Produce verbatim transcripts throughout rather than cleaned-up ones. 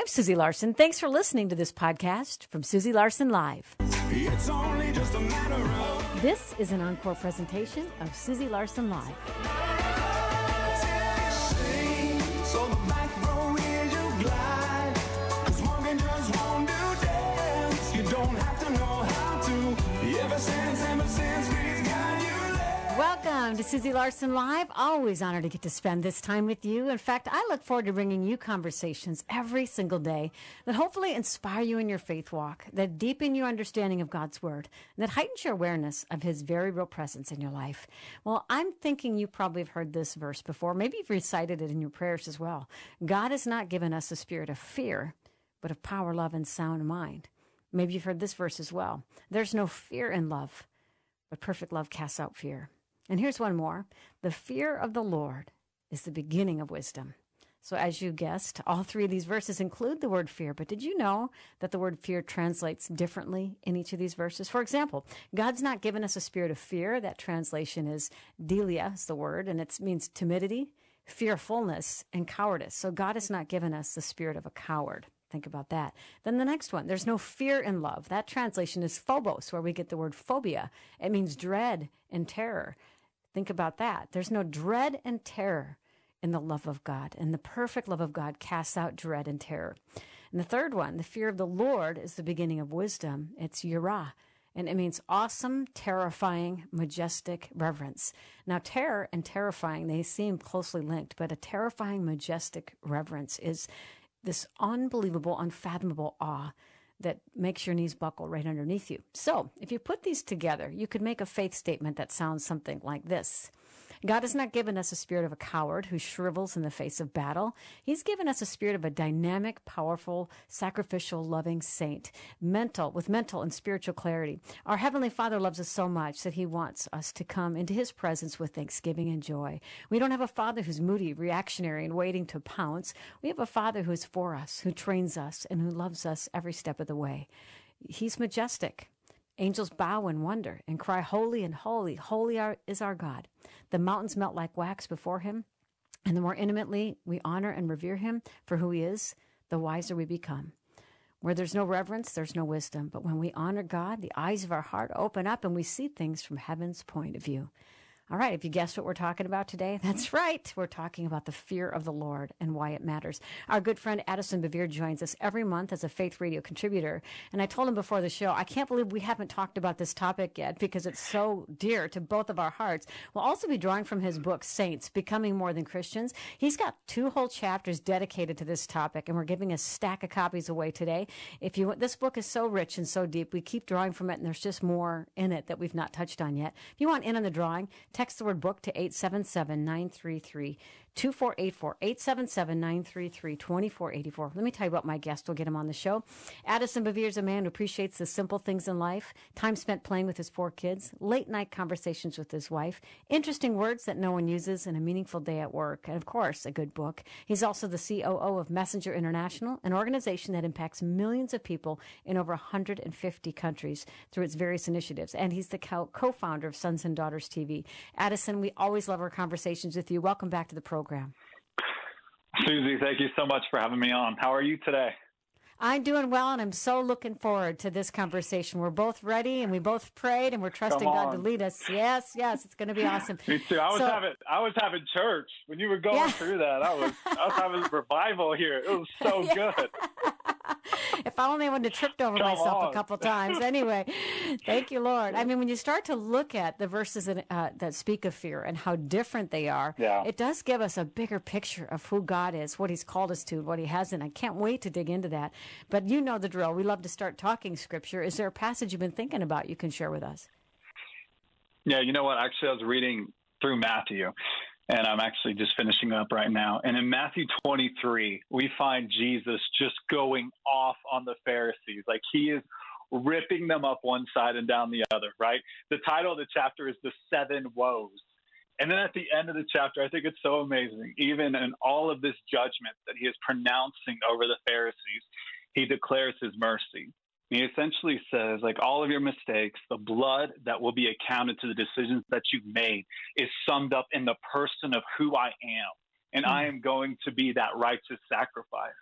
I'm Susie Larson. Thanks for listening to this podcast from Susie Larson Live. It's only just a matter of... This is an encore presentation of Susie Larson Live. Welcome to Susie Larson Live. Always honored to get to spend this time with you. In fact, I look forward to bringing you conversations every single day that hopefully inspire you in your faith walk, that deepen your understanding of God's Word, and that heightens your awareness of His very real presence in your life. Well, I'm thinking you probably have heard this verse before. Maybe you've recited it in your prayers as well. God has not given us a spirit of fear, but of power, love, and sound mind. Maybe you've heard this verse as well. There's no fear in love, but perfect love casts out fear. And here's one more. The fear of the Lord is the beginning of wisdom. So as you guessed, all three of these verses include the word fear. But did you know that the word fear translates differently in each of these verses? For example, God's not given us a spirit of fear. That translation is delia, is the word, and it means timidity, fearfulness, and cowardice. So God has not given us the spirit of a coward. Think about that. Then the next one, there's no fear in love. That translation is phobos, where we get the word phobia. It means dread and terror. Think about that. There's no dread and terror in the love of God. And the perfect love of God casts out dread and terror. And the third one, the fear of the Lord is the beginning of wisdom. It's yirah. And it means awesome, terrifying, majestic reverence. Now, terror and terrifying, they seem closely linked, but a terrifying, majestic reverence is this unbelievable, unfathomable awe that makes your knees buckle right underneath you. So if you put these together, you could make a faith statement that sounds something like this. God has not given us a spirit of a coward who shrivels in the face of battle. He's given us a spirit of a dynamic, powerful, sacrificial, loving saint, mental, with mental and spiritual clarity. Our Heavenly Father loves us so much that He wants us to come into His presence with thanksgiving and joy. We don't have a Father who's moody, reactionary, and waiting to pounce. We have a Father who's for us, who trains us, and who loves us every step of the way. He's majestic. Angels bow in wonder and cry, holy and holy, holy are, is our God. The mountains melt like wax before Him, and the more intimately we honor and revere Him for who He is, the wiser we become. Where there's no reverence, there's no wisdom. But when we honor God, the eyes of our heart open up and we see things from heaven's point of view. All right, if you guessed what we're talking about today, that's right. We're talking about the fear of the Lord and why it matters. Our good friend Addison Bevere joins us every month as a Faith Radio contributor. And I told him before the show, I can't believe we haven't talked about this topic yet because it's so dear to both of our hearts. We'll also be drawing from his book, Saints, Becoming More Than Christians. He's got two whole chapters dedicated to this topic, and we're giving a stack of copies away today. If you, this book is so rich and so deep, we keep drawing from it, and there's just more in it that we've not touched on yet. If you want in on the drawing, text the word book to eight seven seven, nine three three, two four eight four, eight seven seven, nine three three, two four eight four. Let me tell you about my guest. We'll get him on the show. Addison Bevere is a man who appreciates the simple things in life, time spent playing with his four kids, late night conversations with his wife, interesting words that no one uses, and a meaningful day at work, and of course, a good book. He's also the C O O of Messenger International, an organization that impacts millions of people in over one hundred fifty countries through its various initiatives, and he's the co- co-founder of Sons and Daughters T V. Addison, we always love our conversations with you. Welcome back to the program. Susie, thank you so much for having me on. How are you today? I'm doing well, and I'm so looking forward to this conversation. We're both ready, and we both prayed, and we're trusting God to lead us. Yes, yes, it's going to be awesome. Me too. I was so, having I was having church when you were going yeah. through that. I was I was having revival here. It was so yeah. good. If I only wouldn't have tripped over Come myself on. a couple times. Anyway, thank you, Lord. I mean, when you start to look at the verses that, uh, that speak of fear and how different they are, yeah. it does give us a bigger picture of who God is, what He's called us to, what He hasn't. I can't wait to dig into that. But you know the drill. We love to start talking Scripture. Is there a passage you've been thinking about you can share with us? Yeah, you know what? Actually, I was reading through Matthew, and I'm actually just finishing up right now. And in Matthew twenty-three, we find Jesus just going off on the Pharisees. Like he is ripping them up one side and down the other, right? The title of the chapter is The Seven Woes. And then at the end of the chapter, I think it's so amazing. Even in all of this judgment that he is pronouncing over the Pharisees, he declares his mercy. He essentially says, like, all of your mistakes, the blood that will be accounted to the decisions that you've made is summed up in the person of who I am. And mm. I am going to be that righteous sacrifice.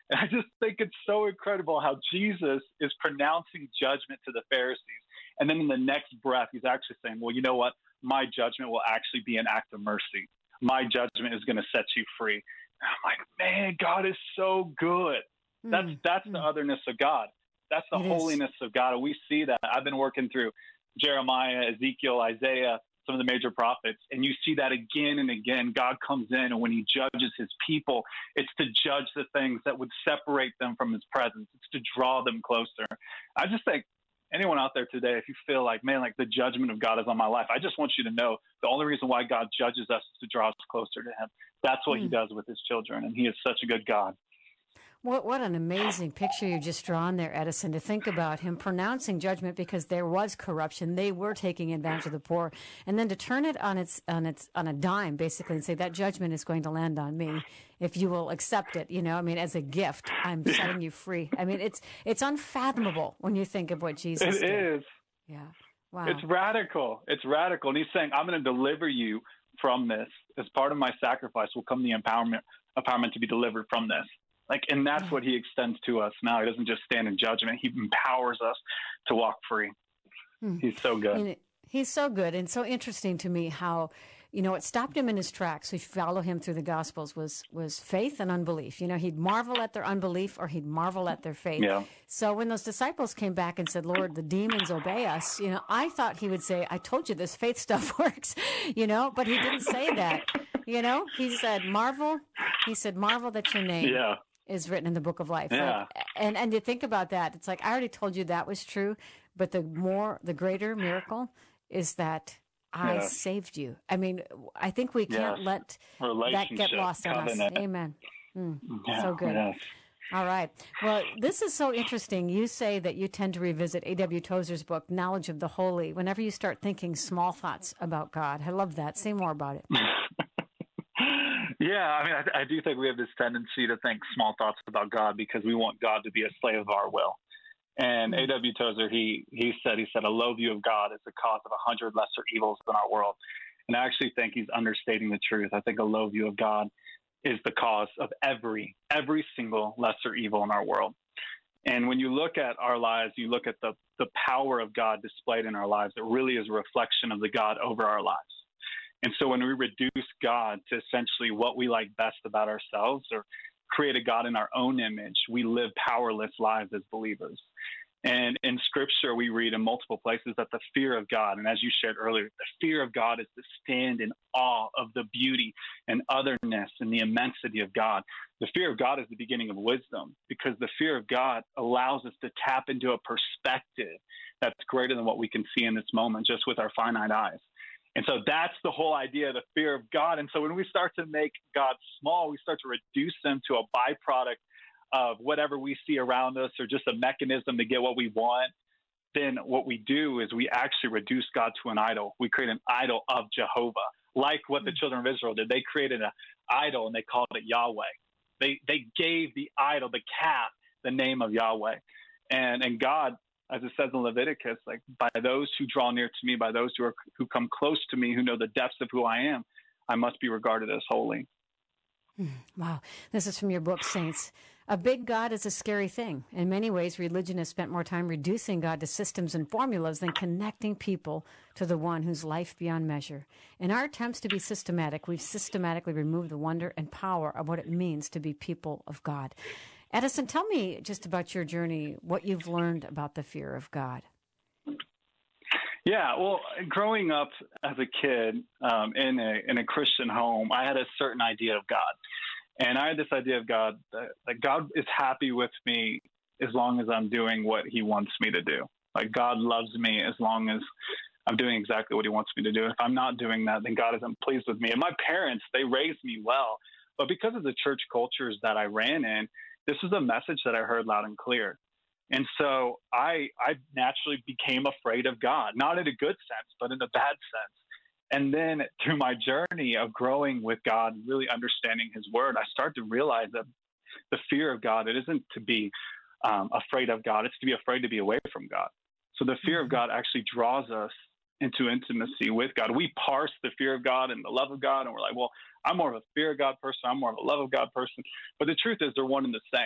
And I just think it's so incredible how Jesus is pronouncing judgment to the Pharisees. And then in the next breath, he's actually saying, well, you know what? My judgment will actually be an act of mercy. My judgment is going to set you free. And I'm like, man, God is so good. Mm, that's that's mm. the otherness of God. That's the it holiness is. of God. And we see that. I've been working through Jeremiah, Ezekiel, Isaiah, some of the major prophets, and you see that again and again. God comes in, and when he judges his people, it's to judge the things that would separate them from his presence. It's to draw them closer. I just think anyone out there today, if you feel like, man, like the judgment of God is on my life, I just want you to know the only reason why God judges us is to draw us closer to him. That's what mm. he does with his children, and he is such a good God. What what an amazing picture you've just drawn there, Edison, to think about him pronouncing judgment because there was corruption. They were taking advantage of the poor. And then to turn it on its on its on a dime, basically, and say that judgment is going to land on me if you will accept it, you know, I mean, as a gift, I'm setting you free. I mean, it's it's unfathomable when you think of what Jesus it did. It is. Yeah. Wow. It's radical. It's radical. And he's saying, I'm going to deliver you from this. As part of my sacrifice will come the empowerment empowerment to be delivered from this. Like, and that's what he extends to us now. He doesn't just stand in judgment. He empowers us to walk free. Hmm. He's so good. And he's so good. And so interesting to me how, you know, what stopped him in his tracks, if you follow him through the Gospels, was was faith and unbelief. You know, he'd marvel at their unbelief or he'd marvel at their faith. Yeah. So when those disciples came back and said, Lord, the demons obey us, you know, I thought he would say, I told you this faith stuff works, you know, but he didn't say that. You know, he said, marvel. He said, marvel that your name. Yeah. is written in the book of life. Yeah. Like, and, and to think about that, it's like, I already told you that was true, but the more, the greater miracle is that I yeah. saved you. I mean, I think we can't yes. let that get lost covenant. on us. Amen. Mm, yeah, so good. Yes. All right. Well, this is so interesting. You say that you tend to revisit A W Tozer's book, Knowledge of the Holy, whenever you start thinking small thoughts about God. I love that. Say more about it. Yeah, I mean, I, I do think we have this tendency to think small thoughts about God because we want God to be a slave of our will. And mm-hmm. A W Tozer, he he said, he said, a low view of God is the cause of a hundred lesser evils in our world. And I actually think he's understating the truth. I think a low view of God is the cause of every, every single lesser evil in our world. And when you look at our lives, you look at the, the power of God displayed in our lives, it really is a reflection of the God over our lives. And so when we reduce God to essentially what we like best about ourselves or create a God in our own image, we live powerless lives as believers. And in Scripture, we read in multiple places that the fear of God, and as you shared earlier, the fear of God is to stand in awe of the beauty and otherness and the immensity of God. The fear of God is the beginning of wisdom because the fear of God allows us to tap into a perspective that's greater than what we can see in this moment just with our finite eyes. And so that's the whole idea of the fear of God. And so when we start to make God small, we start to reduce him to a byproduct of whatever we see around us or just a mechanism to get what we want. Then what we do is we actually reduce God to an idol. We create an idol of Jehovah, like what the children of Israel did. They created an idol and they called it Yahweh. They they gave the idol, the calf, the name of Yahweh. And and God, as it says in Leviticus, like by those who draw near to me, by those who are who come close to me, who know the depths of who I am, I must be regarded as holy. Wow. This is from your book, Saints. A big God is a scary thing. In many ways, religion has spent more time reducing God to systems and formulas than connecting people to the one who's life beyond measure. In our attempts to be systematic, we've systematically removed the wonder and power of what it means to be people of God. Edison, tell me just about your journey, what you've learned about the fear of God. Yeah, well, growing up as a kid um, in a in a Christian home, I had a certain idea of God. And I had this idea of God, that, that God is happy with me as long as I'm doing what he wants me to do. Like God loves me as long as I'm doing exactly what he wants me to do. If I'm not doing that, then God isn't pleased with me. And my parents, they raised me well. But because of the church cultures that I ran in, this was a message that I heard loud and clear. And so I, I naturally became afraid of God, not in a good sense, but in a bad sense. And then through my journey of growing with God and really understanding his word, I started to realize that the fear of God, it isn't to be um, afraid of God. It's to be afraid to be away from God. So the fear of God actually draws us into intimacy with God. We parse the fear of God and the love of God, and we're like, well, I'm more of a fear of God person. I'm more of a love of God person. But the truth is they're one and the same.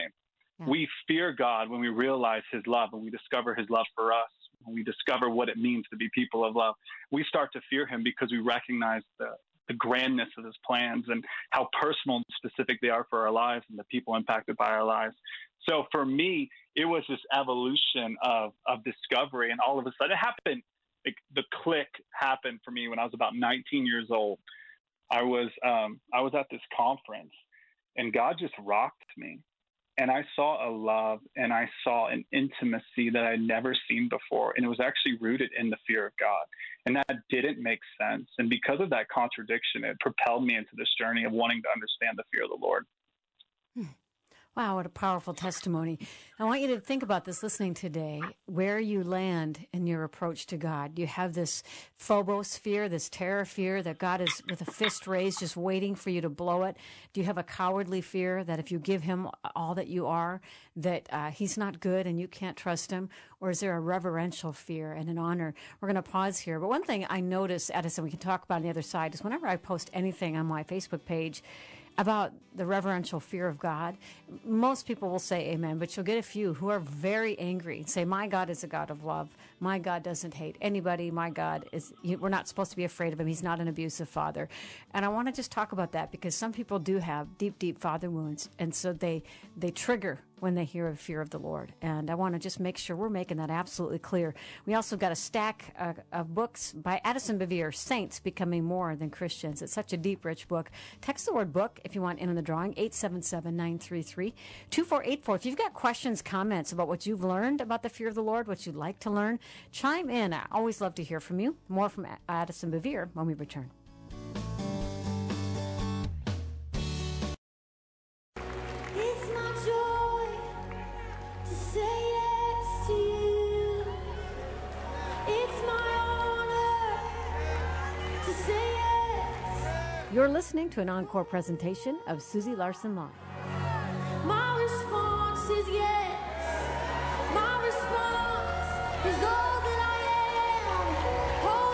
Yeah. We fear God when we realize his love and we discover his love for us. When we discover what it means to be people of love, we start to fear him because we recognize the, the grandness of his plans and how personal and specific they are for our lives and the people impacted by our lives. So for me, it was this evolution of, of discovery. And all of a sudden it happened. Like the click happened for me when I was about nineteen years old. I was, um, I was at this conference and God just rocked me. And I saw a love and I saw an intimacy that I'd never seen before. And it was actually rooted in the fear of God. And that didn't make sense. And because of that contradiction, it propelled me into this journey of wanting to understand the fear of the Lord. Hmm. Wow, what a powerful testimony. I want you to think about this listening today, where you land in your approach to God. You have this phobos fear, this terror fear that God is with a fist raised just waiting for you to blow it. Do you have a cowardly fear that if you give him all that you are, that uh, he's not good and you can't trust him? Or is there a reverential fear and an honor? We're going to pause here. But one thing I notice, Edison, we can talk about on the other side, is whenever I post anything on my Facebook page about the reverential fear of God, most people will say amen, but you'll get a few who are very angry and say, my God is a God of love. My God doesn't hate anybody. My God is, we're not supposed to be afraid of him. He's not an abusive father. And I want to just talk about that because some people do have deep, deep father wounds. And so they, they trigger when they hear of fear of the Lord. And I want to just make sure we're making that absolutely clear. We also got a stack uh, of books by Addison Bevere, Saints Becoming More Than Christians. It's such a deep, rich book. Text the word book if you want in on the drawing, eight seven seven, nine three three, two four eight four. If you've got questions, comments about what you've learned about the fear of the Lord, what you'd like to learn, chime in. I always love to hear from you. More from Addison Bevere when we return. You're listening to an encore presentation of Susie Larson Live. My response is yes. My response is all that I am. All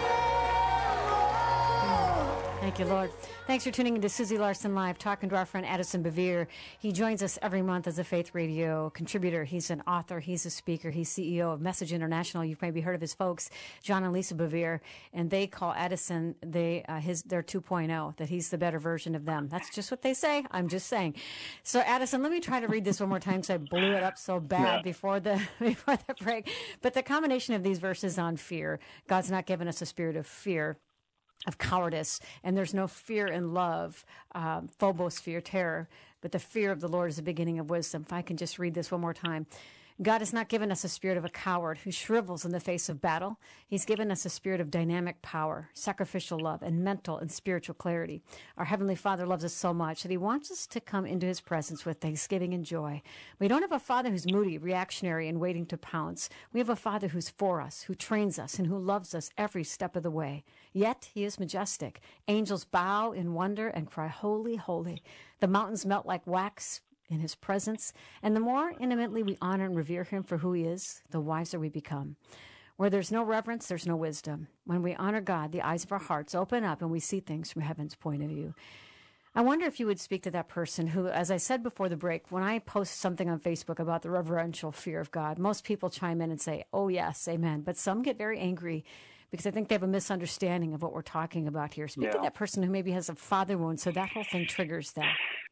that I am. Oh. Thank you, Lord. Thanks for tuning into Susie Larson Live, talking to our friend Addison Bevere. He joins us every month as a Faith Radio contributor. He's an author. He's a speaker. He's C E O of Message International. You've maybe heard of his folks, John and Lisa Bevere, and they call Addison they uh, his their two point oh, that he's the better version of them. That's just what they say. I'm just saying. So, Addison, let me try to read this one more time because I blew it up so bad yeah. before the before the break. But the combination of these verses on fear, God's not given us a spirit of fear, of cowardice, and there's no fear in love, um, phobos, fear, terror, but the fear of the Lord is the beginning of wisdom. If I can just read this one more time. God has not given us a spirit of a coward who shrivels in the face of battle. He's given us a spirit of dynamic power, sacrificial love, and mental and spiritual clarity. Our Heavenly Father loves us so much that he wants us to come into his presence with thanksgiving and joy. We don't have a Father who's moody, reactionary, and waiting to pounce. We have a Father who's for us, who trains us, and who loves us every step of the way. Yet he is majestic. Angels bow in wonder and cry, holy, holy. The mountains melt like wax in his presence, and the more intimately we honor and revere him for who he is, the wiser we become. Where there's no reverence, there's no wisdom. When we honor God, the eyes of our hearts open up and we see things from heaven's point of view. I wonder if you would speak to that person who, as I said before the break, when I post something on Facebook about the reverential fear of God, most people chime in and say, oh yes, amen. But some get very angry because I think they have a misunderstanding of what we're talking about here. Speak yeah. to that person who maybe has a father wound, so that whole thing triggers them.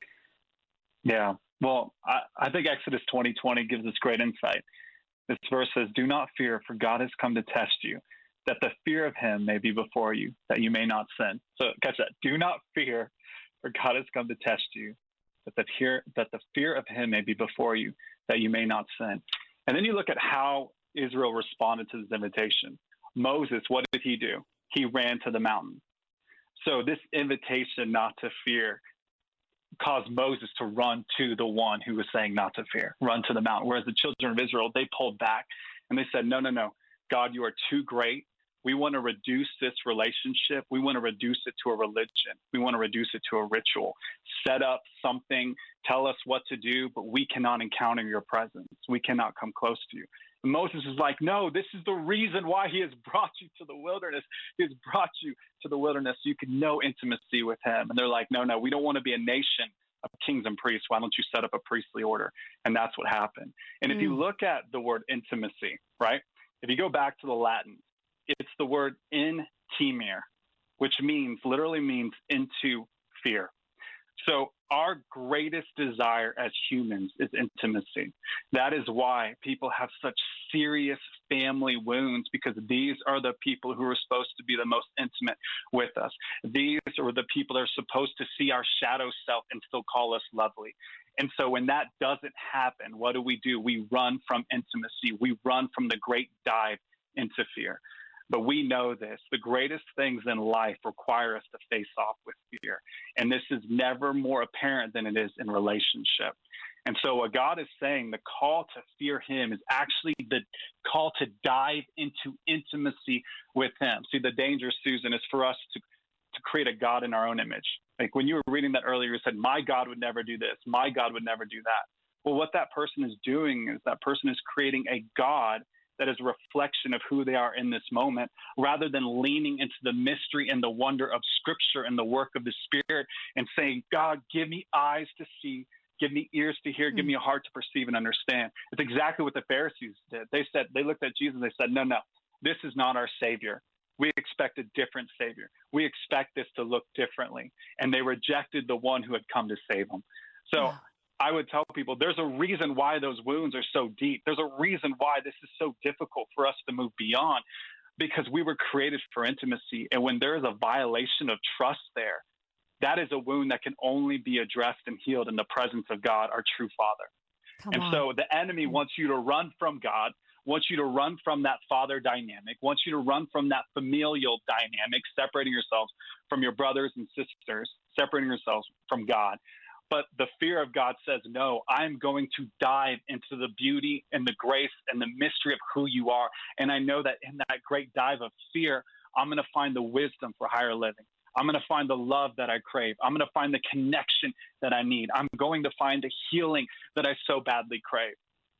Yeah. Well, I, I think Exodus twenty twenty gives us great insight. This verse says, do not fear, for God has come to test you, that the fear of him may be before you, that you may not sin. So catch that. Do not fear, for God has come to test you, that the fear, that the fear of him may be before you, that you may not sin. And then you look at how Israel responded to this invitation. Moses, what did he do? He ran to the mountain. So this invitation not to fear caused Moses to run to the one who was saying not to fear, run to the mountain. Whereas the children of Israel, they pulled back and they said, no, no, no, God, you are too great. We want to reduce this relationship. We want to reduce it to a religion. We want to reduce it to a ritual. Set up something, tell us what to do, but we cannot encounter your presence. We cannot come close to you. And Moses is like, no, this is the reason why he has brought you to the wilderness. He has brought you to the wilderness so you can know intimacy with him. And they're like, no, no, we don't want to be a nation of kings and priests. Why don't you set up a priestly order? And that's what happened. And mm. if you look at the word intimacy, right? If you go back to the Latin, it's the word intimere, which means, literally means into fear. So our greatest desire as humans is intimacy. That is why people have such serious family wounds, because these are the people who are supposed to be the most intimate with us. These are the people that are supposed to see our shadow self and still call us lovely. And so when that doesn't happen, what do we do? We run from intimacy. We run from the great dive into fear. But we know this. The greatest things in life require us to face off with fear. And this is never more apparent than it is in relationship. And so what God is saying, the call to fear him is actually the call to dive into intimacy with him. See, the danger, Susan, is for us to, to create a God in our own image. Like when you were reading that earlier, you said, my God would never do this. My God would never do that. Well, what that person is doing is that person is creating a God that is a reflection of who they are in this moment, rather than leaning into the mystery and the wonder of Scripture and the work of the Spirit and saying, God, give me eyes to see, give me ears to hear, give me a heart to perceive and understand. It's exactly what the Pharisees did. They said, they looked at Jesus and they said, no, no, this is not our Savior. We expect a different Savior. We expect this to look differently. And they rejected the one who had come to save them. So yeah. I would tell people there's a reason why those wounds are so deep. There's a reason why this is so difficult for us to move beyond, because we were created for intimacy. And when there is a violation of trust there, that is a wound that can only be addressed and healed in the presence of God, our true Father. Come and on. So the enemy wants you to run from God, wants you to run from that father dynamic, wants you to run from that familial dynamic, separating yourselves from your brothers and sisters, separating yourselves from God. But the fear of God says, no, I'm going to dive into the beauty and the grace and the mystery of who you are. And I know that in that great dive of fear, I'm going to find the wisdom for higher living. I'm going to find the love that I crave. I'm going to find the connection that I need. I'm going to find the healing that I so badly crave.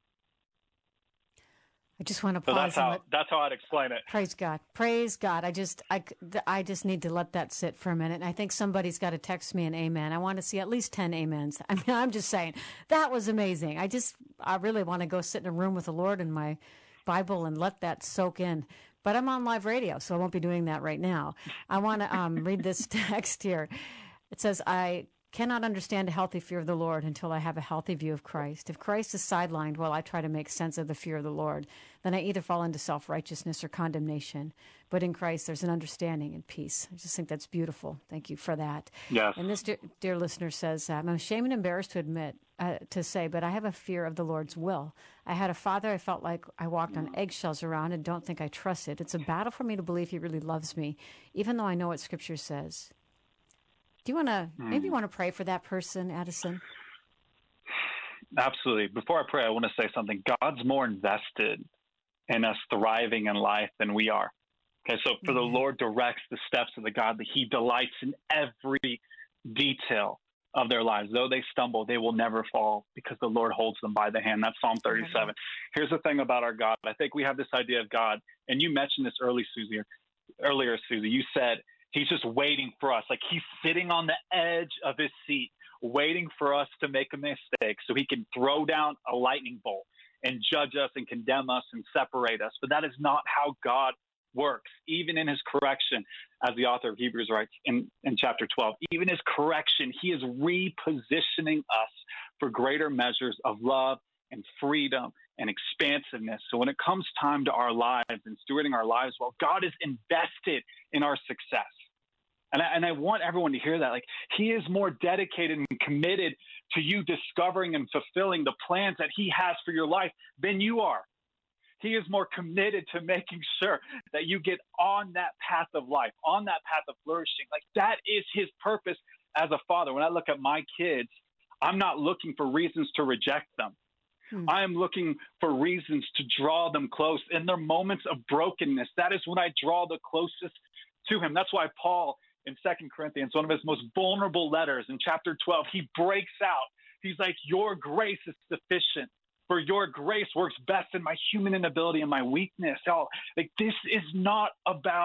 I just want to pause. So that's how let, that's how I'd explain it. Praise God. Praise God. I just I, I just need to let that sit for a minute. And I think somebody's got to text me an amen. I want to see at least ten amens. I mean, I'm just saying that was amazing. I just I really want to go sit in a room with the Lord and my Bible and let that soak in. But I'm on live radio, so I won't be doing that right now. I want to um, read this text here. It says, I cannot understand a healthy fear of the Lord until I have a healthy view of Christ. If Christ is sidelined while I try to make sense of the fear of the Lord, then I either fall into self-righteousness or condemnation. But in Christ, there's an understanding and peace. I just think that's beautiful. Thank you for that. Yes. And this dear, dear listener says, I'm ashamed and embarrassed to admit, uh, to say, but I have a fear of the Lord's will. I had a father I felt like I walked on eggshells around and don't think I trusted. It's a battle for me to believe he really loves me, even though I know what Scripture says. Do you want to, hmm. maybe you want to pray for that person, Addison? Absolutely. Before I pray, I want to say something. God's more invested in us thriving in life than we are. Okay, so for mm-hmm. the Lord directs the steps of the godly. He delights in every detail of their lives. Though they stumble, they will never fall because the Lord holds them by the hand. That's Psalm thirty-seven. Mm-hmm. Here's the thing about our God. I think we have this idea of God, and you mentioned this early, Susie, earlier, Susie. You said, he's just waiting for us. Like he's sitting on the edge of his seat, waiting for us to make a mistake so he can throw down a lightning bolt and judge us and condemn us and separate us. But that is not how God works. Even in his correction, as the author of Hebrews writes in, in chapter twelve, even his correction, he is repositioning us for greater measures of love and freedom and expansiveness. So when it comes time to our lives and stewarding our lives, well, God is invested in our success. And I, and I want everyone to hear that. Like he is more dedicated and committed to you discovering and fulfilling the plans that he has for your life than you are. He is more committed to making sure that you get on that path of life, on that path of flourishing. Like that is his purpose as a father. When I look at my kids, I'm not looking for reasons to reject them. Hmm. I am looking for reasons to draw them close in their moments of brokenness. That is when I draw the closest to him. That's why Paul in Second Corinthians, one of his most vulnerable letters in chapter twelve, he breaks out. He's like, your grace is sufficient. For your grace works best in my human inability and my weakness. Oh, like this is not about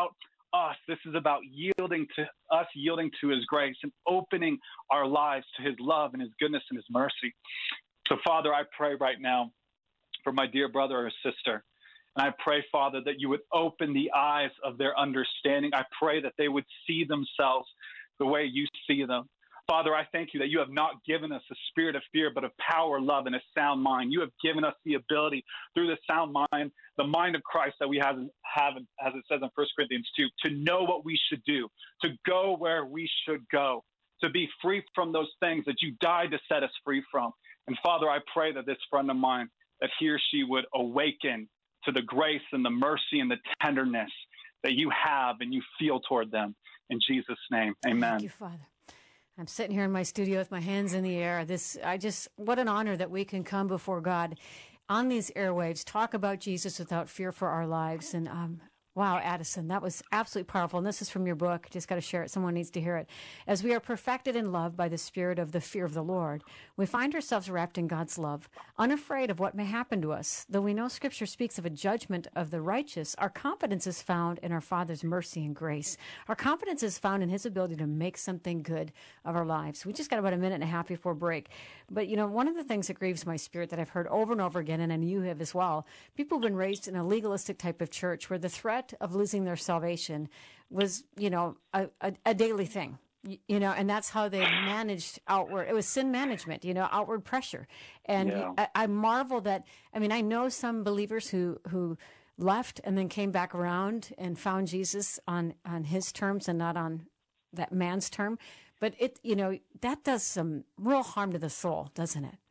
us. This is about yielding to us, yielding to his grace and opening our lives to his love and his goodness and his mercy. So, Father, I pray right now for my dear brother or sister. And I pray, Father, that you would open the eyes of their understanding. I pray that they would see themselves the way you see them. Father, I thank you that you have not given us a spirit of fear, but of power, love, and a sound mind. You have given us the ability through the sound mind, the mind of Christ that we have, have as it says in First Corinthians two, to know what we should do, to go where we should go, to be free from those things that you died to set us free from. And Father, I pray that this friend of mine, that he or she would awaken to the grace and the mercy and the tenderness that you have and you feel toward them. In Jesus' name, amen. Thank you, Father. I'm sitting here in my studio with my hands in the air. This, I just, what an honor that we can come before God on these airwaves, talk about Jesus without fear for our lives. And um, wow, Addison, that was absolutely powerful. And this is from your book. Just got to share it. Someone needs to hear it. As we are perfected in love by the spirit of the fear of the Lord, we find ourselves wrapped in God's love, unafraid of what may happen to us. Though we know Scripture speaks of a judgment of the righteous, our confidence is found in our Father's mercy and grace. Our confidence is found in his ability to make something good of our lives. We just got about a minute and a half before break. But, you know, one of the things that grieves my spirit that I've heard over and over again, and I know you have as well, people have been raised in a legalistic type of church where the threat of losing their salvation was, you know, a, a, a daily thing. You know, and that's how they managed outward. It was sin management, you know, outward pressure. And Yeah. I, I marvel that, I mean, I know some believers who, who left and then came back around and found Jesus on, on his terms and not on that man's term. But it, you know, that does some real harm to the soul, doesn't it?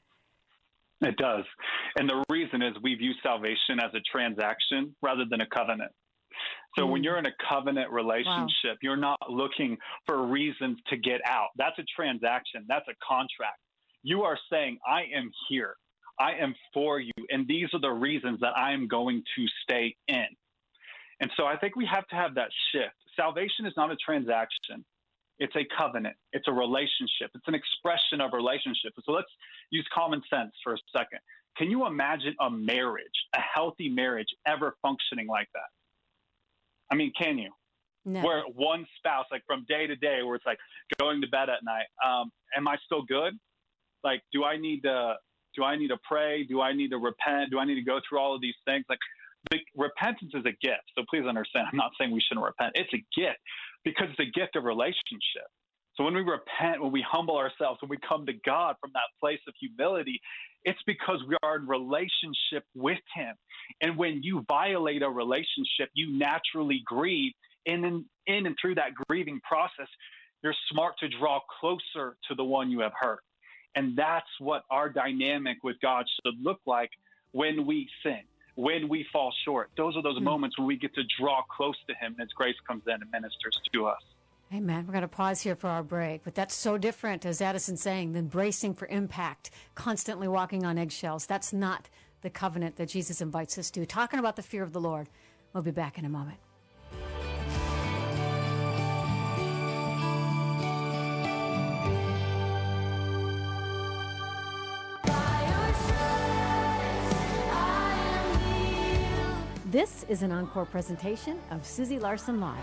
It does. And the reason is we view salvation as a transaction rather than a covenant. So mm. when you're in a covenant relationship, wow. you're not looking for reasons to get out. That's a transaction. That's a contract. You are saying, I am here. I am for you. And these are the reasons that I am going to stay in. And so I think we have to have that shift. Salvation is not a transaction. It's a covenant. It's a relationship. It's an expression of relationship. So let's use common sense for a second. Can you imagine a marriage, a healthy marriage, ever functioning like that? I mean, can you? No. Where one spouse, like from day to day, where it's like going to bed at night, um, am I still good? Like, do I need to, do I need to pray? Do I need to repent? Do I need to go through all of these things? Like, the, repentance is a gift. So please understand, I'm not saying we shouldn't repent. It's a gift because it's a gift of relationship. So when we repent, when we humble ourselves, when we come to God from that place of humility, it's because we are in relationship with him. And when you violate a relationship, you naturally grieve. And in, in and through that grieving process, you're smart to draw closer to the one you have hurt. And that's what our dynamic with God should look like when we sin, when we fall short. Those are those mm-hmm. moments when we get to draw close to him and his grace comes in and ministers to us. Amen. We're going to pause here for our break, but that's so different, as Addison's saying, than bracing for impact, constantly walking on eggshells. That's not the covenant that Jesus invites us to. Talking about the fear of the Lord. We'll be back in a moment. This is an encore presentation of Susie Larson Live.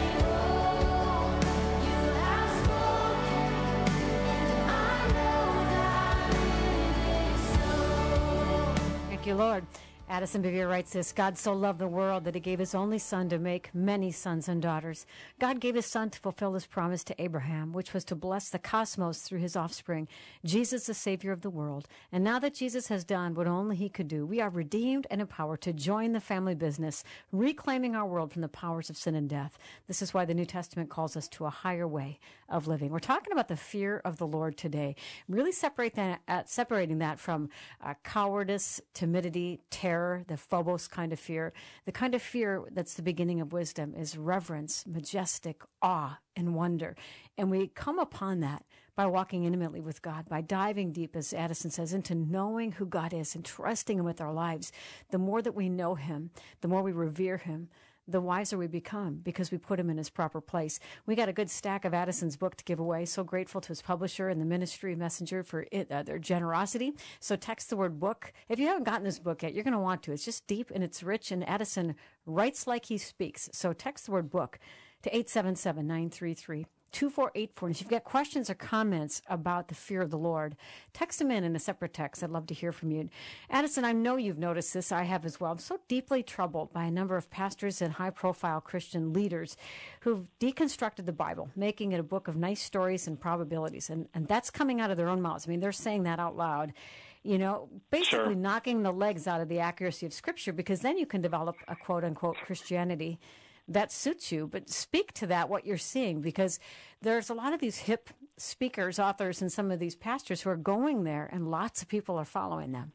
Thank you, Lord. Addison Bevere writes this: God so loved the world that he gave his only son to make many sons and daughters. God gave his son to fulfill his promise to Abraham, which was to bless the cosmos through his offspring, Jesus, the Savior of the world. And now that Jesus has done what only he could do, we are redeemed and empowered to join the family business, reclaiming our world from the powers of sin and death. This is why the New Testament calls us to a higher way of living. We're talking about the fear of the Lord today, really separate that, uh, separating that from uh, cowardice, timidity, terror, the phobos kind of fear. The kind of fear that's the beginning of wisdom is reverence, majestic awe, and wonder. And we come upon that by walking intimately with God, by diving deep, as Addison says, into knowing who God is and trusting him with our lives. The more that we know him, the more we revere him, the wiser we become because we put him in his proper place. We got a good stack of Addison's book to give away. So grateful to his publisher and the ministry messenger for it, uh, their generosity. So text the word book. If you haven't gotten this book yet, you're going to want to. It's just deep and it's rich, and Addison writes like he speaks. So text the word book to eight seven seven, nine three three, two four eight four. And if you've got questions or comments about the fear of the Lord, text them in in a separate text. I'd love to hear from you. Addison, I know you've noticed this. I have as well. I'm so deeply troubled by a number of pastors and high-profile Christian leaders who've deconstructed the Bible, making it a book of nice stories and probabilities. And, and that's coming out of their own mouths. I mean, they're saying that out loud. You know, basically Sure. knocking the legs out of the accuracy of Scripture, because then you can develop a quote-unquote Christianity that suits you. But speak to that, what you're seeing, because there's a lot of these hip speakers, authors, and some of these pastors who are going there, and lots of people are following them.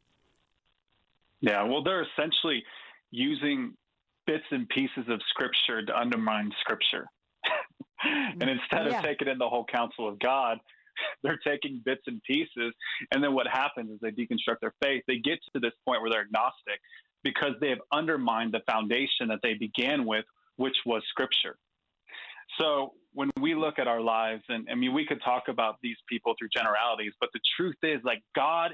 Yeah, well, they're essentially using bits and pieces of Scripture to undermine Scripture. And instead Yeah. of taking in the whole counsel of God, they're taking bits and pieces. And then what happens is they deconstruct their faith. They get to this point where they're agnostic because they have undermined the foundation that they began with, which was Scripture. So when we look at our lives, and I mean, we could talk about these people through generalities, but the truth is, like, God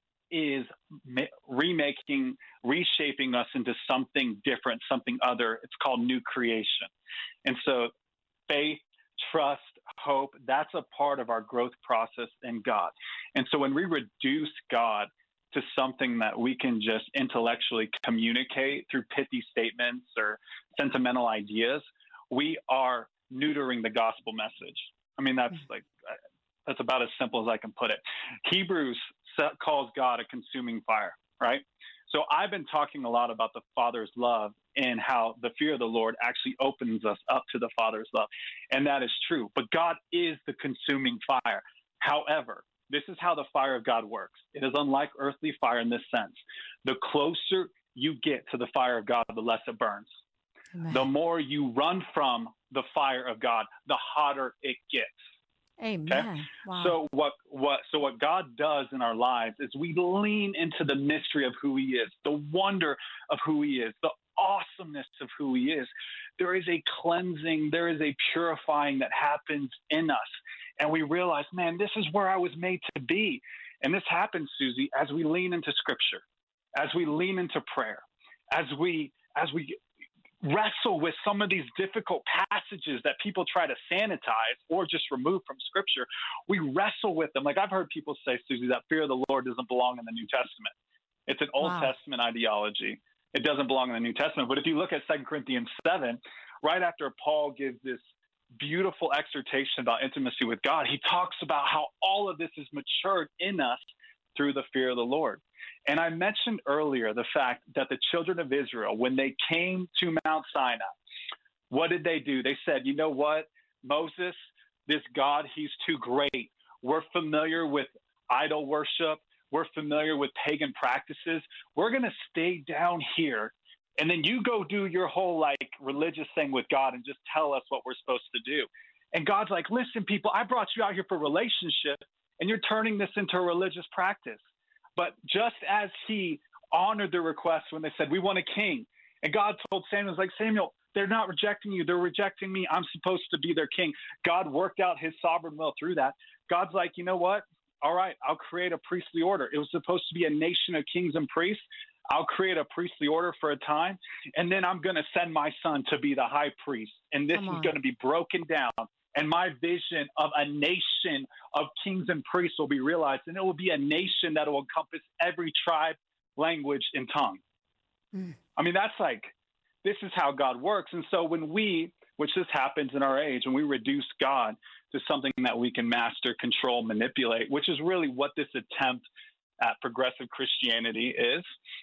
is ma- remaking, reshaping us into something different, something other. It's called new creation. And so faith, trust, hope, that's a part of our growth process in God. And so when we reduce God to something that we can just intellectually communicate through pithy statements or sentimental ideas, we are neutering the gospel message. I mean, that's like, that's about as simple as I can put it. Hebrews calls God a consuming fire, right? So I've been talking a lot about the Father's love and how the fear of the Lord actually opens us up to the Father's love. And that is true. But God is the consuming fire. However, this is how the fire of God works. It is unlike earthly fire in this sense. The closer you get to the fire of God, the less it burns. Amen. The more you run from the fire of God, the hotter it gets. Amen. Okay? Wow. So what what so what God does in our lives is we lean into the mystery of who he is, the wonder of who he is, the awesomeness of who he is. There is a cleansing, there is a purifying that happens in us. And we realize, man, this is where I was made to be. And this happens, Susie, as we lean into Scripture, as we lean into prayer, as we as we wrestle with some of these difficult passages that people try to sanitize or just remove from Scripture. We wrestle with them. Like I've heard people say, Susie, that fear of the Lord doesn't belong in the New Testament. It's an Old Wow. Testament ideology. It doesn't belong in the New Testament. But if you look at Second Corinthians seven, right after Paul gives this beautiful exhortation about intimacy with God, he talks about how all of this is matured in us through the fear of the Lord. And I mentioned earlier the fact that the children of Israel, when they came to Mount Sinai, what did they do? They said, you know what, Moses, this God, he's too great. We're familiar with idol worship. We're familiar with pagan practices. We're going to stay down here. And then you go do your whole like religious thing with God and just tell us what we're supposed to do. And God's like, listen, people, I brought you out here for relationship, and you're turning this into a religious practice. But just as he honored the request when they said, we want a king, and God told Samuel, like, Samuel, they're not rejecting you. They're rejecting me. I'm supposed to be their king. God worked out his sovereign will through that. God's like, you know what? All right, I'll create a priestly order. It was supposed to be a nation of kings and priests. I'll create a priestly order for a time, and then I'm going to send my son to be the high priest. And this is going to be broken down. And my vision of a nation of kings and priests will be realized, and it will be a nation that will encompass every tribe, language, and tongue. Mm. I mean, that's like, this is how God works. And so when we, which this happens in our age, when we reduce God to something that we can master, control, manipulate, which is really what this attempt at progressive Christianity is,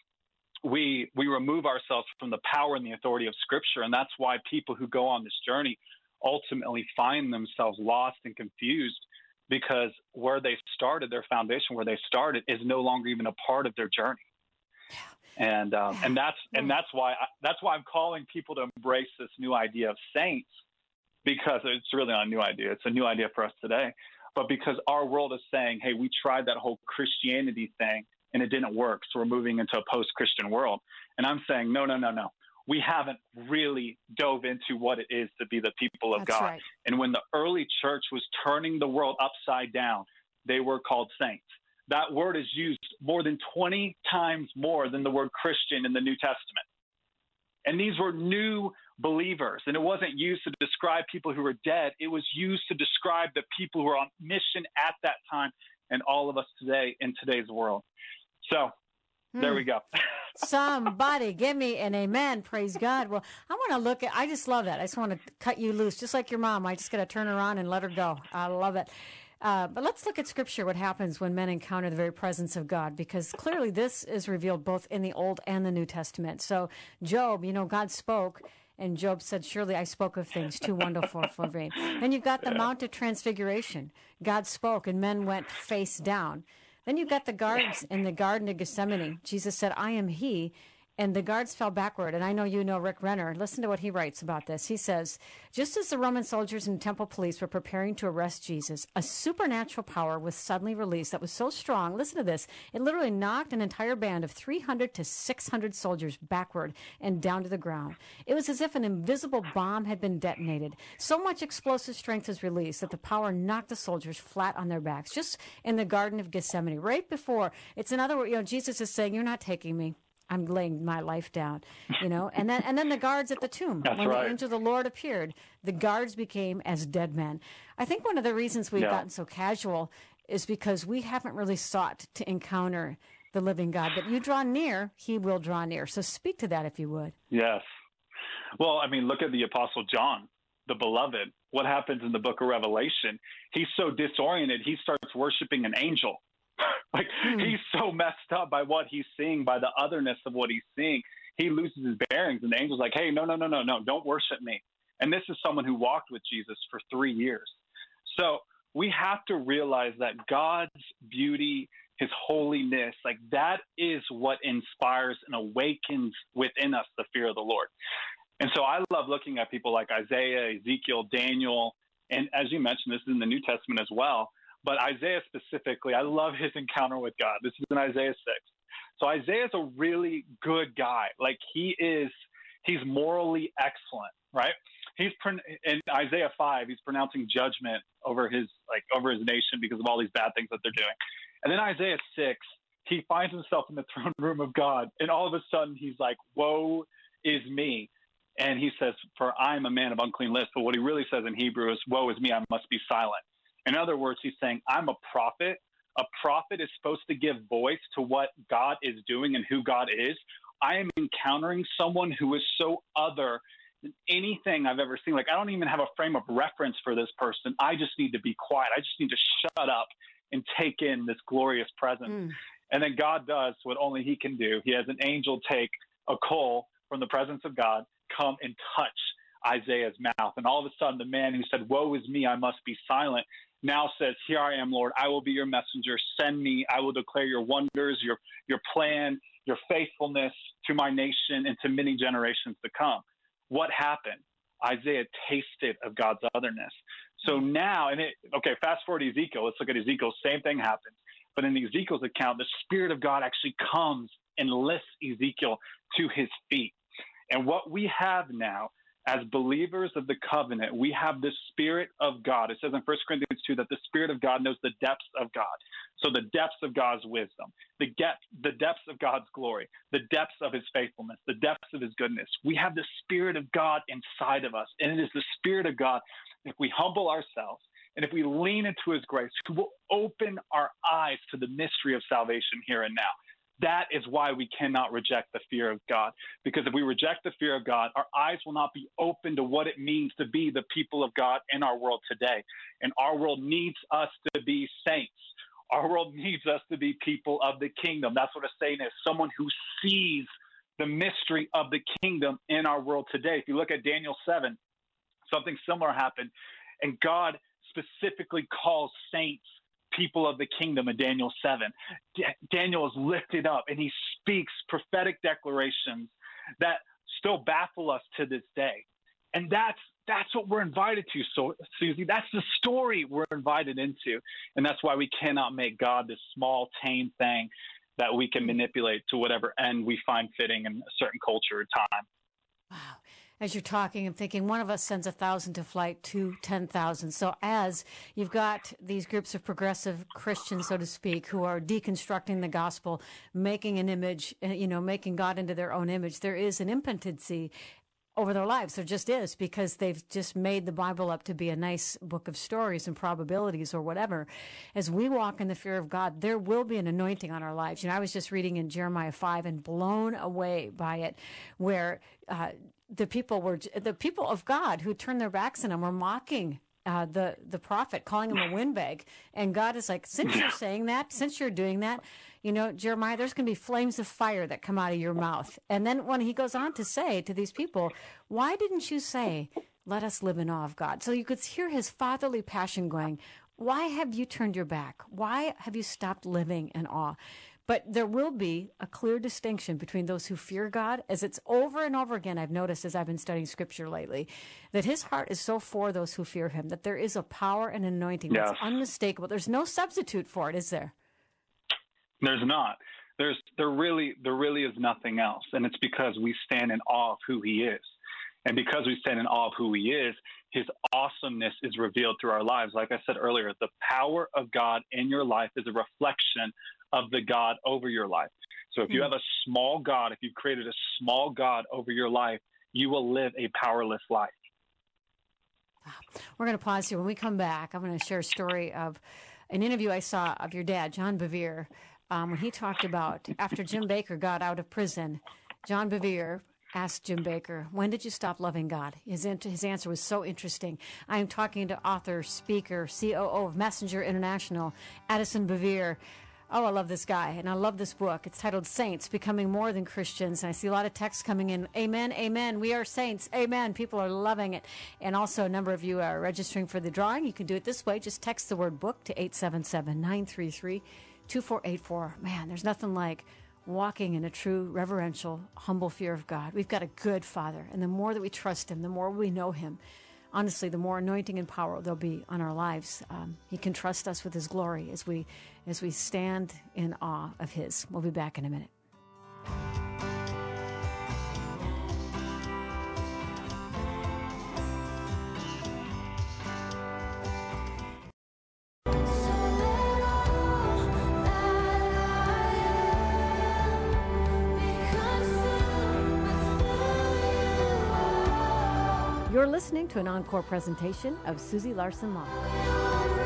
we we remove ourselves from the power and the authority of Scripture. And that's why people who go on this journey ultimately find themselves lost and confused, because where they started, their foundation, where they started, is no longer even a part of their journey. Yeah. And um, yeah. and that's and that's why I, that's why I'm calling people to embrace this new idea of saints, because it's really not a new idea. It's a new idea for us today. But because our world is saying, hey, we tried that whole Christianity thing and it didn't work, so we're moving into a post-Christian world. And I'm saying, no, no, no, no. We haven't really dove into what it is to be the people of That's God. Right. And when the early church was turning the world upside down, they were called saints. That word is used more than twenty times more than the word Christian in the New Testament. And these were new believers. And it wasn't used to describe people who were dead. It was used to describe the people who were on mission at that time and all of us today in today's world. So hmm. there we go. Somebody give me an amen. Praise God. Well, I want to look at, I just love that. I just want to cut you loose, just like your mom. I just got to turn her on and let her go. I love it. Uh, but let's look at Scripture, what happens when men encounter the very presence of God, because clearly this is revealed both in the Old and the New Testament. So Job, you know, God spoke, and Job said, surely I spoke of things too wonderful for me. Then you've got the Mount of Transfiguration. God spoke, and men went face down. Then you've got the guards in the Garden of Gethsemane. Jesus said, I am he. And the guards fell backward. And I know you know Rick Renner. Listen to what he writes about this. He says, just as the Roman soldiers and temple police were preparing to arrest Jesus, a supernatural power was suddenly released that was so strong. Listen to this. It literally knocked an entire band of three hundred to six hundred soldiers backward and down to the ground. It was as if an invisible bomb had been detonated. So much explosive strength was released that the power knocked the soldiers flat on their backs, just in the Garden of Gethsemane, right before. It's another word, you know, Jesus is saying, you're not taking me. I'm laying my life down, you know, and then and then the guards at the tomb. That's when right. the angel of the Lord appeared, the guards became as dead men. I think one of the reasons we've yeah. gotten so casual is because we haven't really sought to encounter the living God. But you draw near, he will draw near. So speak to that if you would. Yes. Well, I mean, look at the Apostle John, the beloved. What happens in the book of Revelation? He's so disoriented, he starts worshiping an angel. Like hmm. he's so messed up by what he's seeing, by the otherness of what he's seeing. He loses his bearings, and the angel's like, hey, no, no, no, no, no, don't worship me. And this is someone who walked with Jesus for three years. So we have to realize that God's beauty, his holiness, like that is what inspires and awakens within us the fear of the Lord. And so I love looking at people like Isaiah, Ezekiel, Daniel, and as you mentioned, this is in the New Testament as well. But Isaiah specifically, I love his encounter with God. This is in Isaiah six. So Isaiah's a really good guy. Like he is, he's morally excellent, right? He's in Isaiah five, he's pronouncing judgment over his like over his nation because of all these bad things that they're doing. And then Isaiah six, he finds himself in the throne room of God, and all of a sudden he's like, "Woe is me." And he says, "For I'm a man of unclean lips." But what he really says in Hebrew is, "Woe is me, I must be silent." In other words, he's saying, I'm a prophet. A prophet is supposed to give voice to what God is doing and who God is. I am encountering someone who is so other than anything I've ever seen. Like, I don't even have a frame of reference for this person. I just need to be quiet. I just need to shut up and take in this glorious presence. Mm. And then God does what only he can do. He has an angel take a coal from the presence of God, come and touch Isaiah's mouth. And all of a sudden, the man who said, "Woe is me, I must be silent," now says, "Here I am, Lord. I will be your messenger. Send me. I will declare your wonders, your your plan, your faithfulness to my nation and to many generations to come." What happened? Isaiah tasted of God's otherness. So now, and it, okay, fast forward to Ezekiel. Let's look at Ezekiel. Same thing happens. But in Ezekiel's account, the Spirit of God actually comes and lifts Ezekiel to his feet. And what we have now, as believers of the covenant, we have the Spirit of God. It says in First Corinthians two that the Spirit of God knows the depths of God. So the depths of God's wisdom, the, depth, the depths of God's glory, the depths of his faithfulness, the depths of his goodness. We have the Spirit of God inside of us. And it is the Spirit of God, if we humble ourselves and if we lean into his grace, who will open our eyes to the mystery of salvation here and now. That is why we cannot reject the fear of God. Because if we reject the fear of God, our eyes will not be open to what it means to be the people of God in our world today. And our world needs us to be saints. Our world needs us to be people of the kingdom. That's what a saint is, someone who sees the mystery of the kingdom in our world today. If you look at Daniel seven, something similar happened. And God specifically calls saints people of the kingdom in Daniel seven. D- Daniel is lifted up and he speaks prophetic declarations that still baffle us to this day. And that's that's what we're invited to, so Susie. That's the story we're invited into. And that's why we cannot make God this small, tame thing that we can manipulate to whatever end we find fitting in a certain culture or time. Wow. as you're talking, I'm thinking one of us sends a thousand to flight, two, ten thousand. So as you've got these groups of progressive Christians, so to speak, who are deconstructing the gospel, making an image, you know, making God into their own image, there is an impotency over their lives. There just is, because they've just made the Bible up to be a nice book of stories and probabilities or whatever. As we walk in the fear of God, there will be an anointing on our lives. You know, I was just reading in Jeremiah five and blown away by it, where uh, the people were, the people of God who turned their backs on him were mocking Uh, the the prophet, calling him a windbag. And God is like, since you're saying that, since you're doing that, you know, Jeremiah, there's going to be flames of fire that come out of your mouth. And then when he goes on to say to these people, why didn't you say, let us live in awe of God? So you could hear his fatherly passion going, why have you turned your back? Why have you stopped living in awe? But there will be a clear distinction between those who fear God, as it's over and over again, I've noticed as I've been studying Scripture lately, that his heart is so for those who fear him, that there is a power and anointing yes. that's unmistakable. There's no substitute for it, is there? There's not. There's there really there really is nothing else, and it's because we stand in awe of who he is, and because we stand in awe of who he is, his awesomeness is revealed through our lives. Like I said earlier, the power of God in your life is a reflection of the God over your life. So if you have a small God, if you've created a small God over your life, you will live a powerless life. We're going to pause here. When we come back, I'm going to share a story of an interview I saw of your dad, John Bevere, um, when he talked about after Jim Bakker got out of prison. John Bevere asked Jim Bakker, when did you stop loving God? His, his answer was so interesting. I am talking to author, speaker, C O O of Messenger International, Addison Bevere. Oh, I love this guy, and I love this book. It's titled Saints, Becoming More Than Christians. And I see a lot of texts coming in. Amen, amen. We are saints. Amen. People are loving it. And also a number of you are registering for the drawing. You can do it this way. Just text the word book to eight seven seven, nine three three, two four eight four. Man, there's nothing like walking in a true, reverential, humble fear of God. We've got a good Father, and the more that we trust him, the more we know him, honestly, the more anointing and power there'll be on our lives. Um, he can trust us with his glory as we as we stand in awe of his. We'll be back in a minute. You're listening to an encore presentation of Susie Larson Live.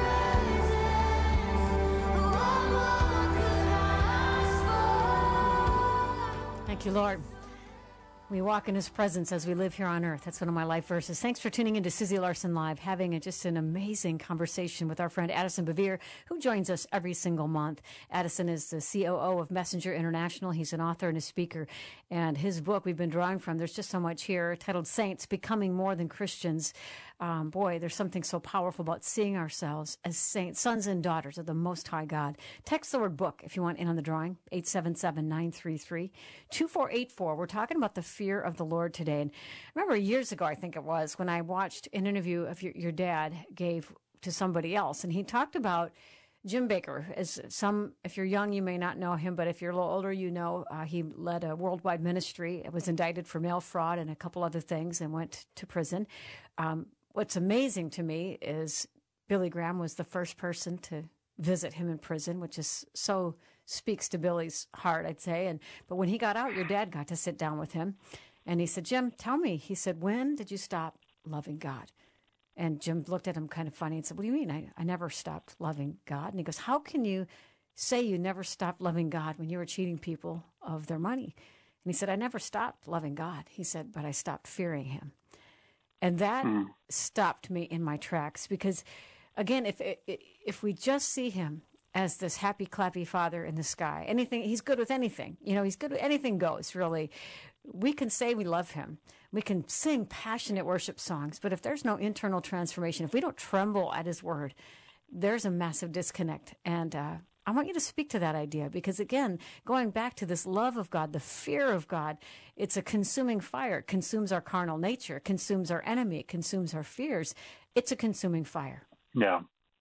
Thank you, Lord. We walk in his presence as we live here on earth. That's one of my life verses. Thanks for tuning into Susie Larson Live, having a, just an amazing conversation with our friend Addison Bevere, who joins us every single month. Addison is the C O O of Messenger International. He's an author and a speaker. And his book we've been drawing from, there's just so much here, titled Saints, Becoming More Than Christians. Um, boy, there's something so powerful about seeing ourselves as saints, sons and daughters of the Most High God. Text the word book if you want in on the drawing, eight seven seven, nine three three, two four eight four. We're talking about the fear of the Lord today. And I remember years ago, I think it was, when I watched an interview of your, your dad gave to somebody else, and he talked about Jim Bakker. As some, if you're young, you may not know him, but if you're a little older, you know uh, he led a worldwide ministry. It was indicted for mail fraud and a couple other things and went to prison. Um, What's amazing to me is Billy Graham was the first person to visit him in prison, which is so speaks to Billy's heart, I'd say. And but when he got out, your dad got to sit down with him, and he said, "Jim, tell me." He said, "When did you stop loving God?" And Jim looked at him kind of funny and said, "What do you mean? I, I never stopped loving God." And he goes, "How can you say you never stopped loving God when you were cheating people of their money?" And he said, "I never stopped loving God." He said, "But I stopped fearing him." And that mm. stopped me in my tracks because, again, if if we just see him as this happy, clappy father in the sky, anything, he's good with anything. You know, he's good with anything goes, really. We can say we love him. We can sing passionate worship songs. But if there's no internal transformation, if we don't tremble at his word, there's a massive disconnect. And uh, I want you to speak to that idea because, again, going back to this love of God, the fear of God, it's a consuming fire. It consumes our carnal nature, it consumes our enemy, it consumes our fears. It's a consuming fire. Yeah.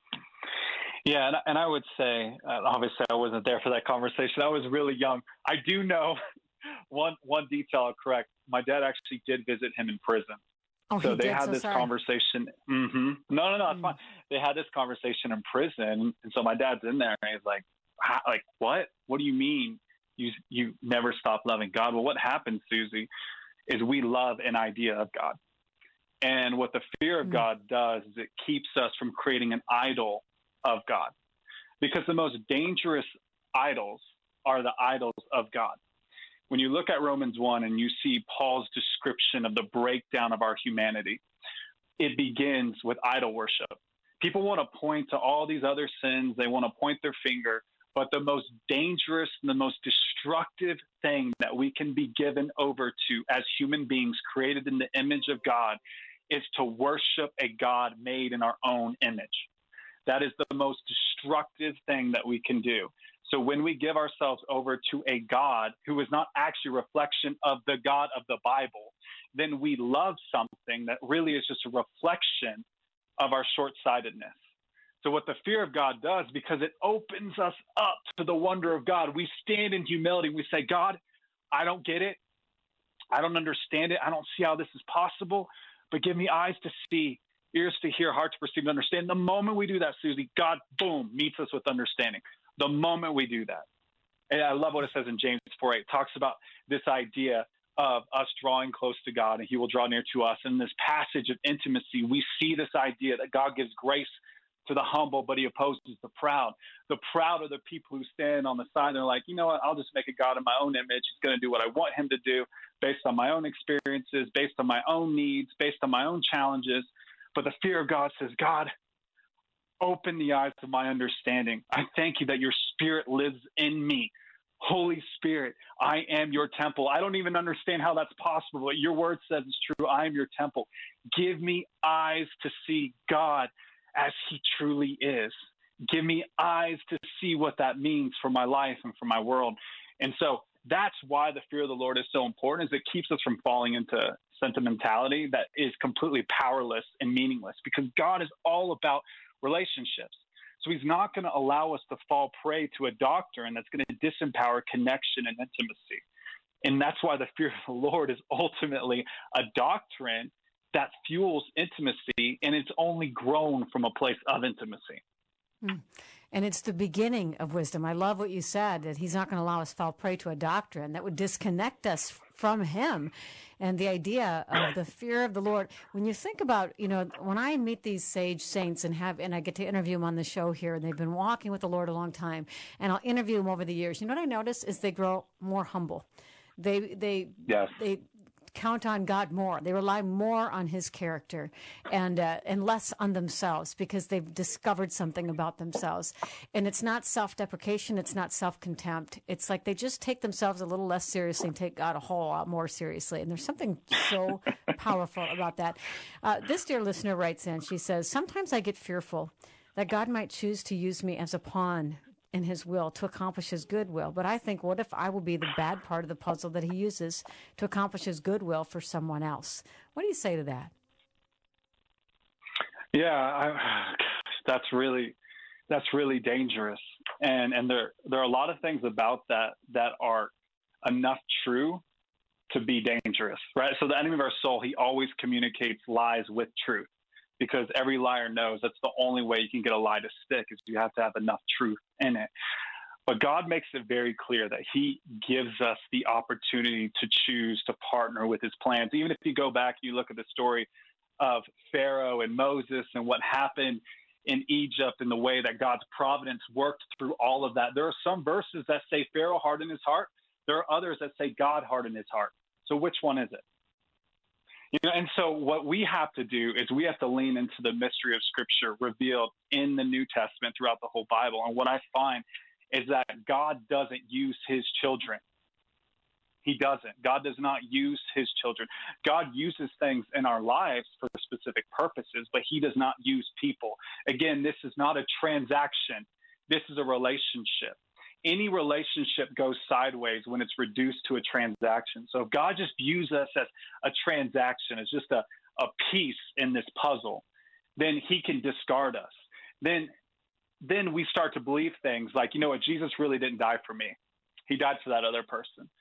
Yeah, and, and I would say, uh, obviously I wasn't there for that conversation. I was really young. I do know one one detail I'll correct. My dad actually did visit him in prison. Oh, So he they did. had So this sorry. conversation. Mm-hmm. No, no, no, it's Mm. fine. They had this conversation in prison, and so my dad's in there, and he's like, How, "Like what? What do you mean you you never stop loving God?" Well, what happens, Susie, is we love an idea of God, and what the fear of Mm. God does is it keeps us from creating an idol of God, because the most dangerous idols are the idols of God. When you look at Romans one and you see Paul's description of the breakdown of our humanity, it begins with idol worship. People want to point to all these other sins. They want to point their finger. But the most dangerous and the most destructive thing that we can be given over to as human beings created in the image of God is to worship a God made in our own image. That is the most destructive thing that we can do. So when we give ourselves over to a God who is not actually a reflection of the God of the Bible, then we love something that really is just a reflection of our short-sightedness. So what the fear of God does, because it opens us up to the wonder of God, we stand in humility. We say, God, I don't get it. I don't understand it. I don't see how this is possible, but give me eyes to see, ears to hear, heart to perceive and understand. The moment we do that, Susie, God, boom, meets us with understanding. The moment we do that. And I love what it says in James four eight. It talks about this idea of us drawing close to God and he will draw near to us. In this passage of intimacy, we see this idea that God gives grace to the humble, but he opposes the proud. The proud are the people who stand on the side and they're like, you know what, I'll just make a God in my own image. He's going to do what I want him to do based on my own experiences, based on my own needs, based on my own challenges. But the fear of God says, God, open the eyes of my understanding. I thank you that your spirit lives in me. Holy Spirit, I am your temple. I don't even understand how that's possible, but your word says it's true. I am your temple. Give me eyes to see God as he truly is. Give me eyes to see what that means for my life and for my world. And so that's why the fear of the Lord is so important, is it keeps us from falling into sentimentality that is completely powerless and meaningless, because God is all about relationships. So he's not going to allow us to fall prey to a doctrine that's going to disempower connection and intimacy. And that's why the fear of the Lord is ultimately a doctrine that fuels intimacy, and it's only grown from a place of intimacy. Mm. And it's the beginning of wisdom. I love what you said, that he's not going to allow us to fall prey to a doctrine that would disconnect us from him. And the idea of the fear of the Lord, when you think about, you know, when I meet these sage saints and have, and I get to interview them on the show here, and they've been walking with the Lord a long time, and I'll interview them over the years. You know what I notice is they grow more humble. They, they, Yes. they, count on God more. They rely more on his character and uh, and less on themselves, because they've discovered something about themselves. And it's not self-deprecation. It's not self-contempt. It's like they just take themselves a little less seriously and take God a whole lot more seriously. And there's something so powerful about that. Uh, this dear listener writes in, she says, sometimes I get fearful that God might choose to use me as a pawn in his will to accomplish his good will. But I think, what if I will be the bad part of the puzzle that he uses to accomplish his good will for someone else? What do you say to that? Yeah, I, that's really, that's really dangerous. And, and there, there are a lot of things about that that are enough true to be dangerous, right? So the enemy of our soul, he always communicates lies with truth, because every liar knows that's the only way you can get a lie to stick, is you have to have enough truth in it. But God makes it very clear that he gives us the opportunity to choose to partner with his plans. Even if you go back, you look at the story of Pharaoh and Moses and what happened in Egypt and the way that God's providence worked through all of that. There are some verses that say Pharaoh hardened his heart. There are others that say God hardened his heart. So which one is it? You know, and so what we have to do is we have to lean into the mystery of Scripture revealed in the New Testament throughout the whole Bible. And what I find is that God doesn't use his children. He doesn't. God does not use his children. God uses things in our lives for specific purposes, but he does not use people. Again, this is not a transaction. This is a relationship. Any relationship goes sideways when it's reduced to a transaction. So if God just views us as a transaction, as just a, a piece in this puzzle, then he can discard us. Then, then we start to believe things like, you know what, Jesus really didn't die for me. He died for that other person.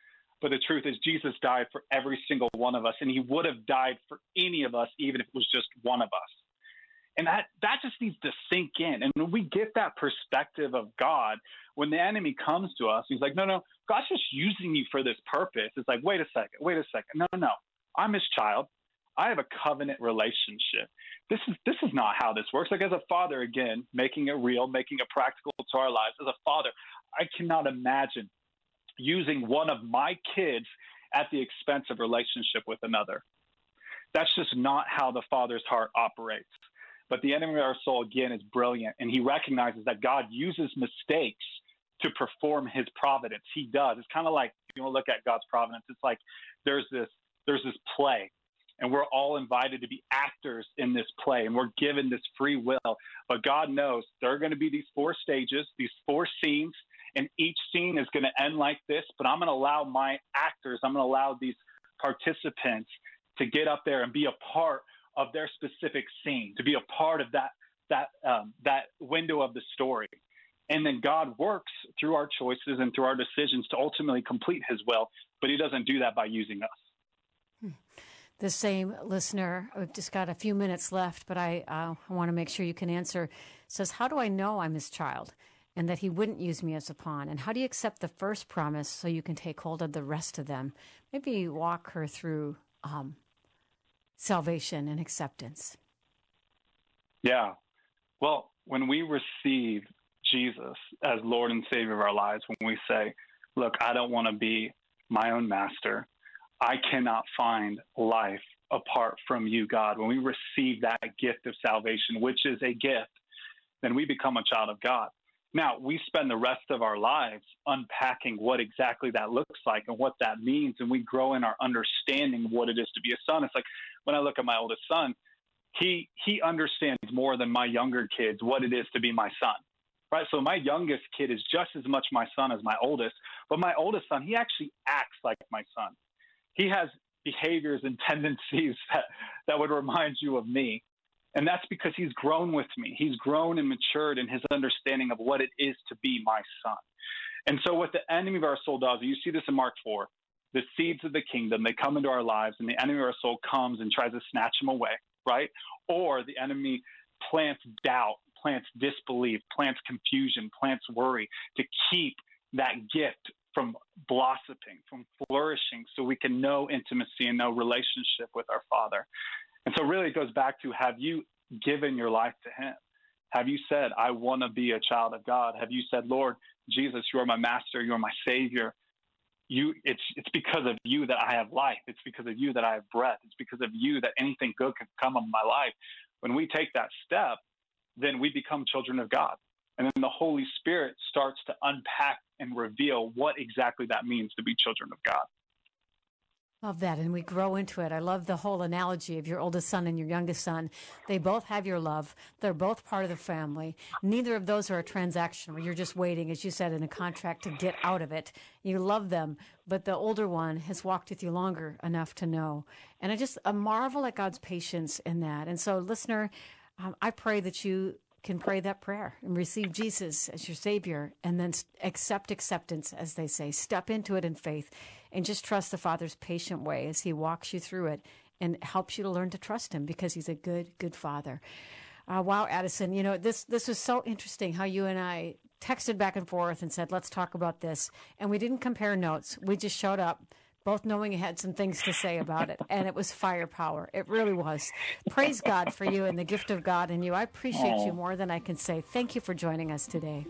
But the truth is Jesus died for every single one of us, and he would have died for any of us, even if it was just one of us. And that, that just needs to sink in. And when we get that perspective of God, when the enemy comes to us, he's like, no, no, God's just using you for this purpose. It's like, wait a second, wait a second. No, no, no. I'm his child. I have a covenant relationship. This is this is not how this works. Like as a father, again, making it real, making it practical to our lives. As a father, I cannot imagine using one of my kids at the expense of relationship with another. That's just not how the Father's heart operates. But the enemy of our soul, again, is brilliant, and he recognizes that God uses mistakes to perform his providence. He does. It's kind of like, if you want to look at God's providence, it's like there's this there's this play, and we're all invited to be actors in this play, and we're given this free will. But God knows there are going to be these four stages, these four scenes, and each scene is going to end like this, but I'm going to allow my actors, I'm going to allow these participants to get up there and be a part of their specific scene, to be a part of that that um, that window of the story. And then God works through our choices and through our decisions to ultimately complete his will, but he doesn't do that by using us. The same listener, we've just got a few minutes left, but I, uh, I want to make sure you can answer, says, how do I know I'm his child and that he wouldn't use me as a pawn? And how do you accept the first promise so you can take hold of the rest of them? Maybe walk her through um, salvation and acceptance. Yeah. Well, when we receive Jesus as Lord and Savior of our lives, when we say, look, I don't want to be my own master. I cannot find life apart from you, God. When we receive that gift of salvation, which is a gift, then we become a child of God. Now, we spend the rest of our lives unpacking what exactly that looks like and what that means, and we grow in our understanding of what it is to be a son. It's like when I look at my oldest son, he he understands more than my younger kids what it is to be my son, right? So my youngest kid is just as much my son as my oldest, but my oldest son, he actually acts like my son. He has behaviors and tendencies that, that would remind you of me. And that's because he's grown with me. He's grown and matured in his understanding of what it is to be my son. And so what the enemy of our soul does, you see this in Mark four, the seeds of the kingdom, they come into our lives, and the enemy of our soul comes and tries to snatch them away, right? Or the enemy plants doubt, plants disbelief, plants confusion, plants worry to keep that gift from blossoming, from flourishing, so we can know intimacy and know relationship with our Father. And so really it goes back to, have you given your life to him? Have you said, I want to be a child of God? Have you said, Lord Jesus, you are my master, you are my savior. You, it's, it's because of you that I have life. It's because of you that I have breath. It's because of you that anything good can come of my life. When we take that step, then we become children of God. And then the Holy Spirit starts to unpack and reveal what exactly that means to be children of God. Love that. And we grow into it. I love the whole analogy of your oldest son and your youngest son. They both have your love. They're both part of the family. Neither of those are a transaction where you're just waiting, as you said, in a contract to get out of it. You love them, but the older one has walked with you longer enough to know. And I just I marvel at God's patience in that. And so, listener, um, I pray that you can pray that prayer and receive Jesus as your Savior, and then accept acceptance, as they say. Step into it in faith and just trust the Father's patient way as he walks you through it and helps you to learn to trust him, because he's a good, good Father. Uh, wow, Addison, you know, this, this was so interesting how you and I texted back and forth and said, let's talk about this. And we didn't compare notes. We just showed up, both knowing you had some things to say about it. And it was firepower. It really was. Praise God for you and the gift of God in you. I appreciate Oh. you more than I can say. Thank you for joining us today.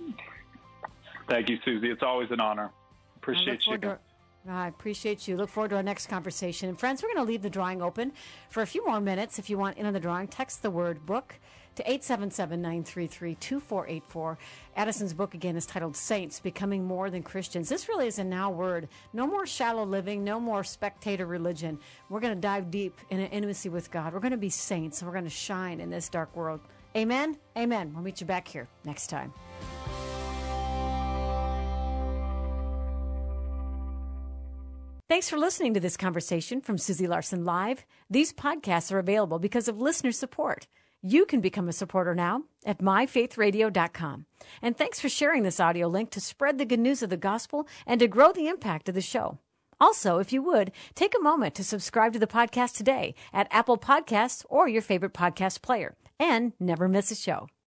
Thank you, Susie. It's always an honor. I look Appreciate you. forward to- I appreciate you. Look forward to our next conversation. And friends, we're going to leave the drawing open for a few more minutes. If you want in on the drawing, text the word book to eight seven seven, nine three three, two four eight four. Addison's book, again, is titled Saints, Becoming More Than Christians. This really is a now word. No more shallow living, no more spectator religion. We're going to dive deep in an intimacy with God. We're going to be saints, and we're going to shine in this dark world. Amen? Amen. We'll meet you back here next time. Thanks for listening to this conversation from Susie Larson Live. These podcasts are available because of listener support. You can become a supporter now at my faith radio dot com. And thanks for sharing this audio link to spread the good news of the gospel and to grow the impact of the show. Also, if you would, take a moment to subscribe to the podcast today at Apple Podcasts or your favorite podcast player, and never miss a show.